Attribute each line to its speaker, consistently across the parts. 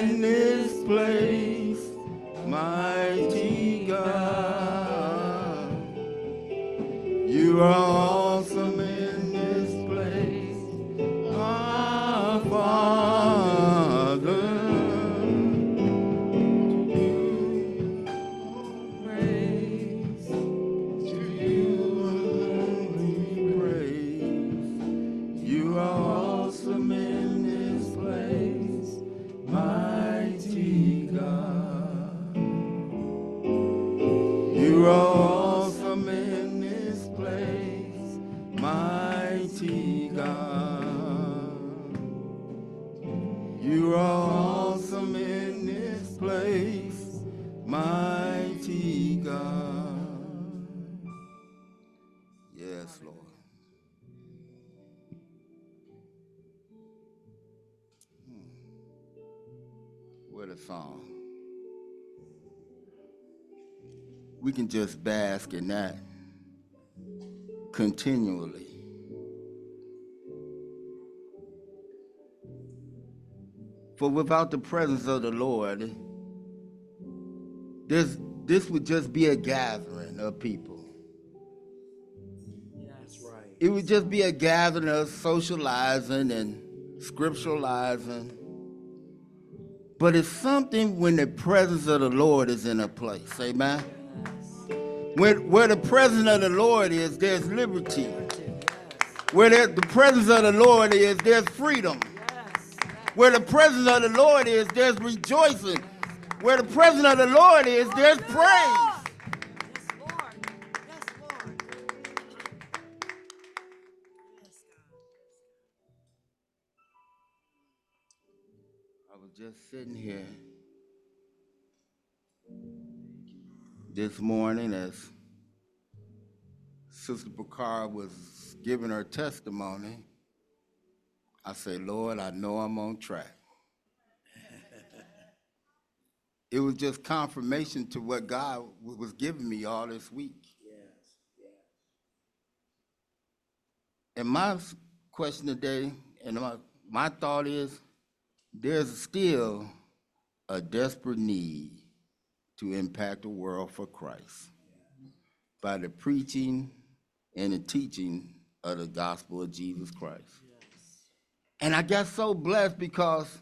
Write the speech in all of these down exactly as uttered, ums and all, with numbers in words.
Speaker 1: in this place, mighty God. You are awesome in this place, our Father. Praise to you only praise. You are awesome in this place, mighty God. You are awesome in this place, mighty God. You are awesome in this place, mighty God. Yes, Lord. What a song. We can just bask in that continually. For without the presence of the Lord, this, this would just be a gathering of people.
Speaker 2: That's right.
Speaker 1: It would just be a gathering of socializing and scripturalizing. But it's something when the presence of the Lord is in a place, amen? When, where the presence of the Lord is, there's liberty. Where there, the presence of the Lord is, there's freedom. Where the presence of the Lord is, there's rejoicing. Where the presence of the Lord is, there's praise. I was just sitting here this morning as Sister Picard was giving her testimony. I said, Lord, I know I'm on track. It was just confirmation to what God was giving me all this week.
Speaker 2: Yes, yes.
Speaker 1: And my question today, and my, my thought is, there's still a desperate need to impact the world for Christ by the preaching and the teaching of the gospel of Jesus Christ.
Speaker 2: Yes.
Speaker 1: And I got so blessed because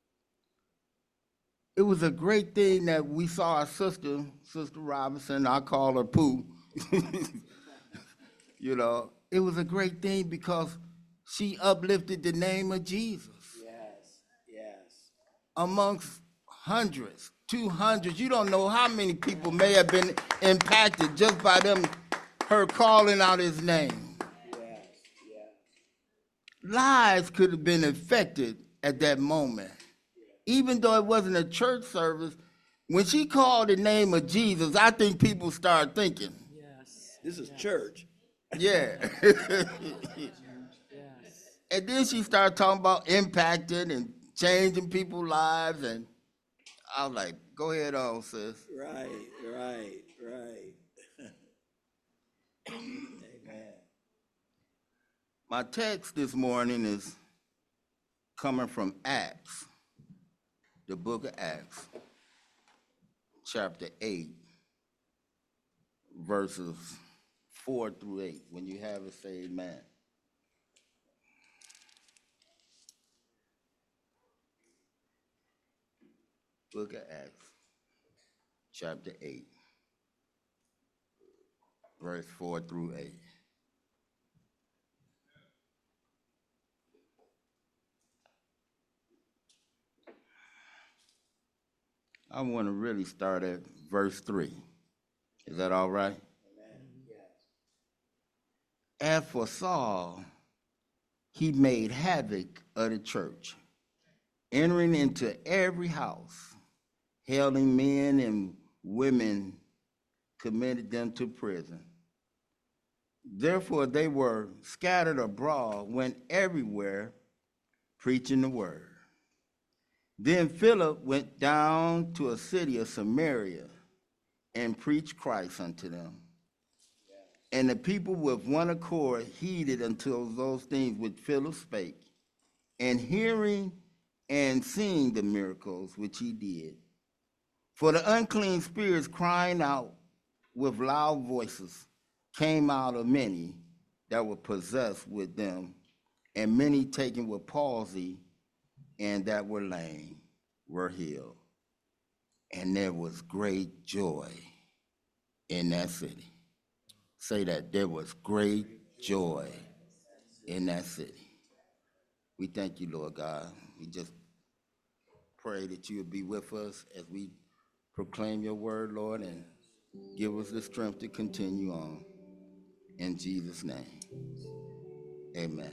Speaker 1: it was a great thing that we saw our sister, Sister Robinson, I call her Pooh. You know, it was a great thing because she uplifted the name of Jesus.
Speaker 2: Yes, yes.
Speaker 1: Amongst hundreds, two hundreds, you don't know how many people may have been impacted just by them, her calling out his name.
Speaker 2: Yes, yes.
Speaker 1: Lives could have been affected at that moment. Even though it wasn't a church service, when she called the name of Jesus, I think people started thinking.
Speaker 2: Yes. This is yes. church.
Speaker 1: Yeah.
Speaker 2: Yes.
Speaker 1: And then she started talking about impacting and changing people's lives, and I was like, go ahead on, sis.
Speaker 2: Right, right, right. Amen.
Speaker 1: My text this morning is coming from Acts, the book of Acts, chapter eight, verses four through eight. When you have it, say amen. Book of Acts, chapter eight, verse four through eight. I want to really start at verse three. Is that all right?
Speaker 2: Amen. Yes.
Speaker 1: As for Saul, he made havoc of the church, entering into every house, hailing men and women, committed them to prison. Therefore they were scattered abroad, went everywhere, preaching the word. Then Philip went down to a city of Samaria and preached Christ unto them. And the people with one accord heeded until those things which Philip spake. And hearing and seeing the miracles which he did. For the unclean spirits crying out with loud voices came out of many that were possessed with them, and many taken with palsy and that were lame were healed. And there was great joy in that city. Say that, there was great joy in that city. We thank you, Lord God. We just pray that you would be with us as we proclaim your word, Lord, and give us the strength to continue on. In Jesus' name, amen.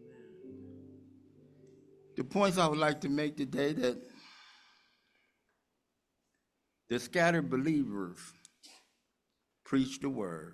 Speaker 1: The points I would like to make today, that the scattered believers preached the word,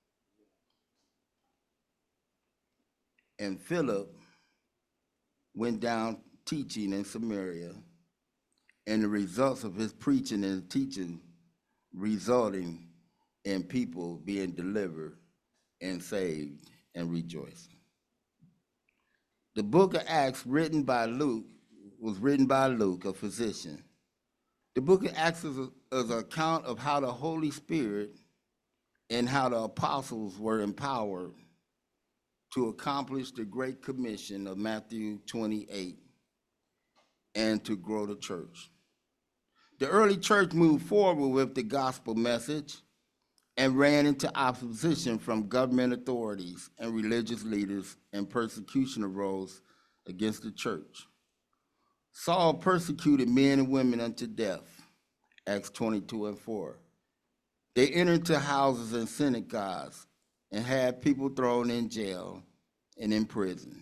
Speaker 1: and Philip went down teaching in Samaria, and the results of his preaching and teaching resulting in people being delivered and saved and rejoicing. The book of Acts, written by Luke, was written by Luke, a physician. The book of Acts is, a, is an account of how the Holy Spirit and how the apostles were empowered to accomplish the Great Commission of Matthew twenty-eight and to grow the church. The early church moved forward with the gospel message and ran into opposition from government authorities and religious leaders, and persecution arose against the church. Saul persecuted men and women unto death, Acts twenty-two and four. They entered into houses and synagogues and had people thrown in jail and in prison.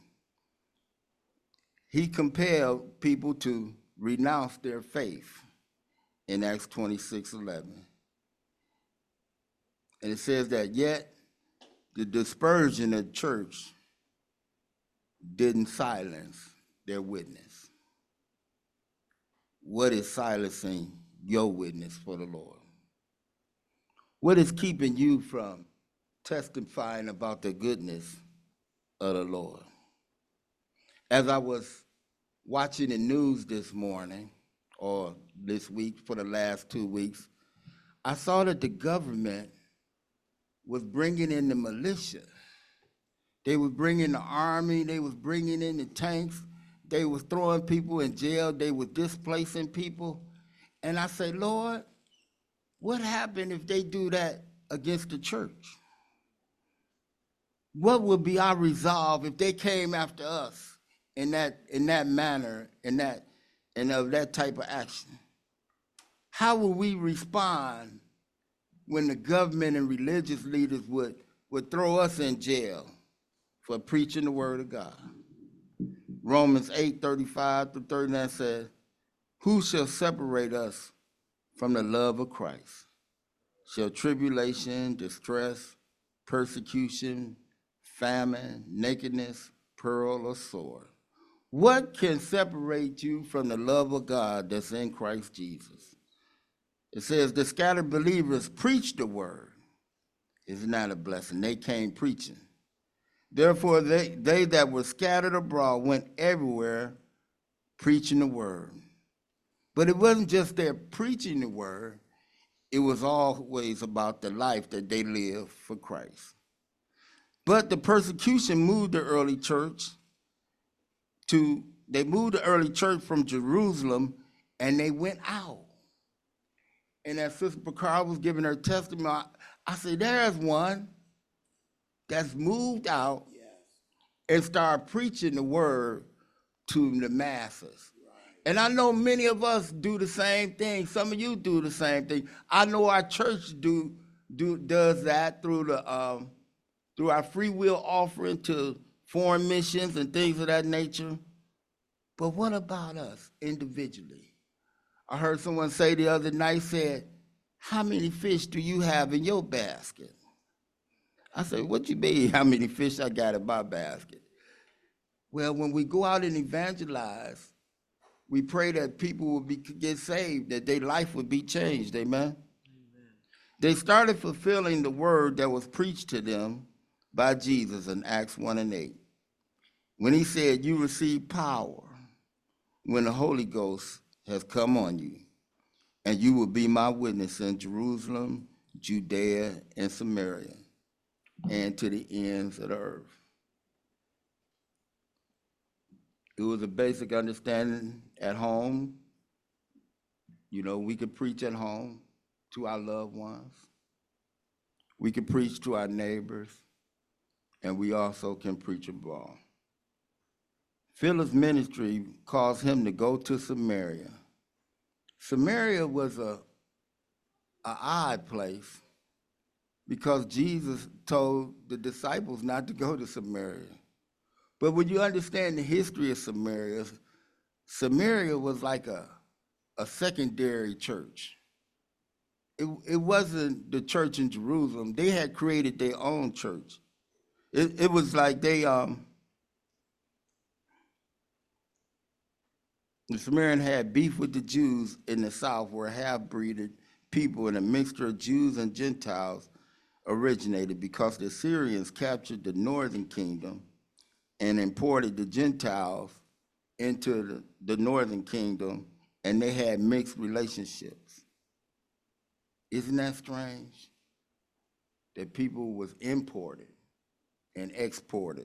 Speaker 1: He compelled people to renounce their faith in Acts twenty-six eleven. And it says that yet the dispersion of the church didn't silence their witness. What is silencing your witness for the Lord? What is keeping you from testifying about the goodness of the Lord? As I was watching the news this morning, or this week for the last two weeks, I saw that the government was bringing in the militia. They was bringing the army, they was bringing in the tanks, they was throwing people in jail, they was displacing people. And I say, Lord, what happened if they do that against the church? What would be our resolve if they came after us in that in that manner, in that and of that type of action? How will we respond when the government and religious leaders would, would throw us in jail for preaching the word of God? Romans eight, thirty-five through thirty-nine says, who shall separate us from the love of Christ? Shall tribulation, distress, persecution, famine, nakedness, peril, or sword? What can separate you from the love of God that's in Christ Jesus? It says the scattered believers preached the word. It's not a blessing. They came preaching. Therefore, they, they that were scattered abroad went everywhere preaching the word. But it wasn't just their preaching the word. It was always about the life that they lived for Christ. But the persecution moved the early church to, they moved the early church from Jerusalem, and they went out. And as Sister Picard was giving her testimony, I, I said, there's one that's moved out yes. and started preaching the word to the masses. Right. And I know many of us do the same thing. Some of you do the same thing. I know our church do, do does that through the um, through our free will offering to foreign missions and things of that nature. But what about us individually? I heard someone say the other night, said, how many fish do you have in your basket? I said, what you mean, how many fish I got in my basket? Well, when we go out and evangelize, we pray that people will be, get saved, that their life would be changed, amen? Amen? They started fulfilling the word that was preached to them by Jesus in Acts one and eight. When he said, you receive power when the Holy Ghost has come on you, and you will be my witness in Jerusalem, Judea, and Samaria, and to the ends of the earth. It was a basic understanding at home. You know, we could preach at home to our loved ones. We could preach to our neighbors, and we also can preach abroad. Philip's ministry caused him to go to Samaria. Samaria was a, a odd place because Jesus told the disciples not to go to Samaria. But when you understand the history of Samaria, Samaria was like a, a secondary church. It, it wasn't the church in Jerusalem. They had created their own church. It, it was like they, um, the Samaritan had beef with the Jews in the south, where half-breeded people and a mixture of Jews and Gentiles originated, because the Syrians captured the northern kingdom and imported the Gentiles into the, the northern kingdom, and they had mixed relationships. Isn't that strange? That people was imported and exported.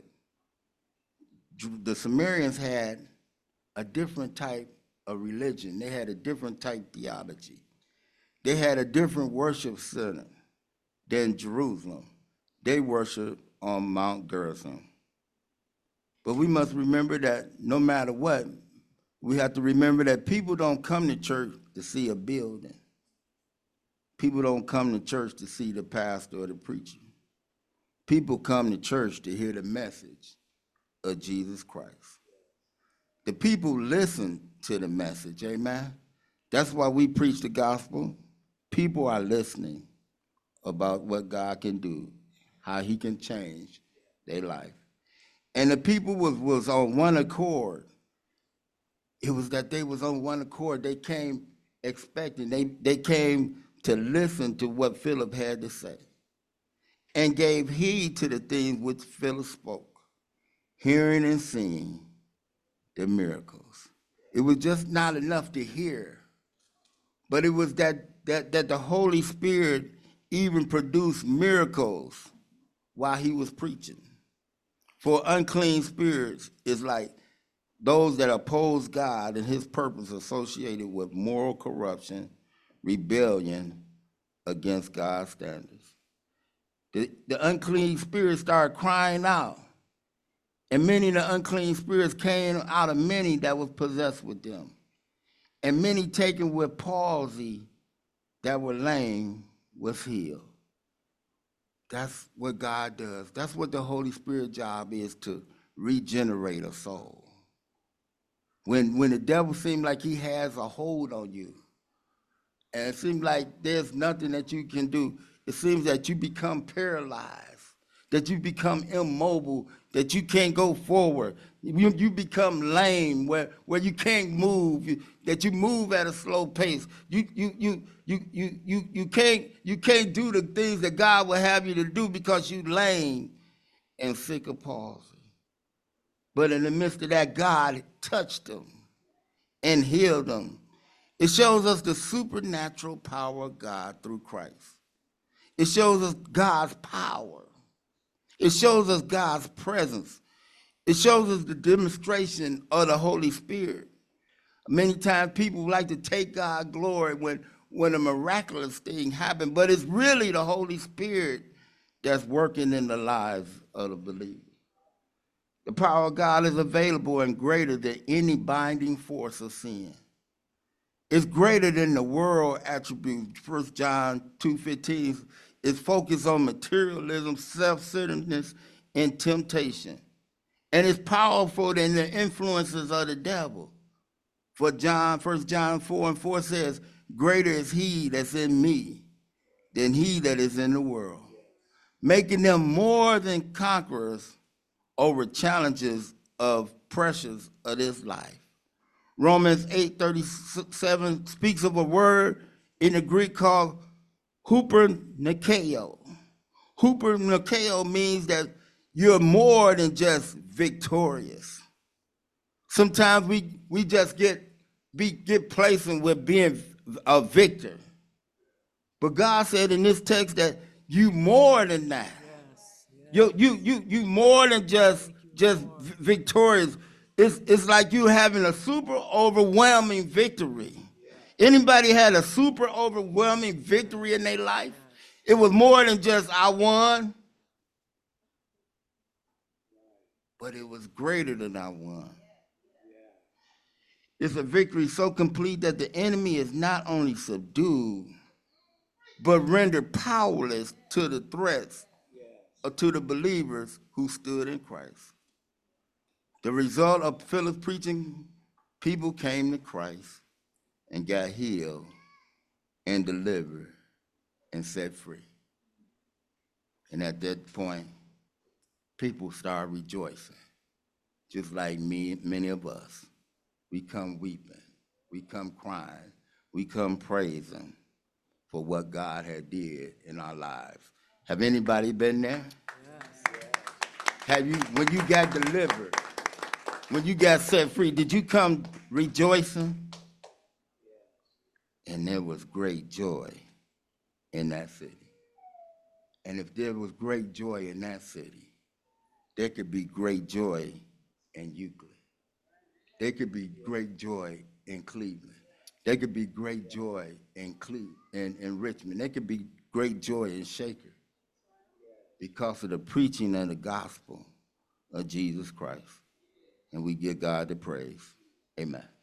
Speaker 1: The Samaritans had a different type of religion. They had a different type theology. They had a different worship center than Jerusalem. They worshiped on Mount Gerizim. But we must remember that no matter what, we have to remember that people don't come to church to see a building. People don't come to church to see the pastor or the preacher. People come to church to hear the message of Jesus Christ. The people listen to the message, amen? That's why we preach the gospel. People are listening about what God can do, how he can change their life. And the people was, was on one accord. It was that they was on one accord. They came expecting, they, they came to listen to what Philip had to say and gave heed to the things which Philip spoke, hearing and seeing the miracles. It was just not enough to hear, but it was that, that, that the Holy Spirit even produced miracles while he was preaching. For unclean spirits is like those that oppose God and his purpose, associated with moral corruption, rebellion against God's standards. The, the unclean spirits started crying out, and many of the unclean spirits came out of many that was possessed with them, and many taken with palsy that were lame was healed. That's what God does. That's what the Holy Spirit job is, to regenerate a soul. When, when the devil seems like he has a hold on you, and it seems like there's nothing that you can do, it seems that you become paralyzed, that you become immobile, that you can't go forward. You, you become lame, where, where you can't move, you, that you move at a slow pace. You, you, you, you, you, you, you, can't, you can't do the things that God will have you to do because you lame and sick of palsy. But in the midst of that, God touched them and healed them. It shows us the supernatural power of God through Christ. It shows us God's power. It shows us God's presence. It shows us the demonstration of the Holy Spirit. Many times people like to take God's glory when, when a miraculous thing happens, but it's really the Holy Spirit that's working in the lives of the believer. The power of God is available and greater than any binding force of sin. It's greater than the world attribute. First John two fifteen is focused on materialism, self-centeredness, and temptation. And it's powerful than the influences of the devil. For John, First John four and four says, greater is he that's in me than he that is in the world, making them more than conquerors over challenges of pressures of this life. Romans eight thirty-seven speaks of a word in the Greek called hupernikeo. Hupernikeo means that you're more than just victorious. Sometimes we, we just get be get placing with being a victor. But God said in this text that you more than that. You you you you more than just just victorious. It's it's like you having a super overwhelming victory. Anybody had a super overwhelming victory in their life? It was more than just I won, but it was greater than I won. It's a victory so complete that the enemy is not only subdued, but rendered powerless to the threats or to the believers who stood in Christ. The result of Philip's preaching, people came to Christ and got healed and delivered and set free. And at that point, people started rejoicing, just like me, many of us. We come weeping, we come crying, we come praising for what God had did in our lives. Have anybody been there? Yes. Have you, when you got delivered, when you got set free, did you come rejoicing? And there was great joy in that city. And if there was great joy in that city, there could be great joy in Euclid. There could be great joy in Cleveland. There could be great joy in Cle- in, in Richmond. There could be great joy in Shaker because of the preaching of the gospel of Jesus Christ. And we give God the praise. Amen.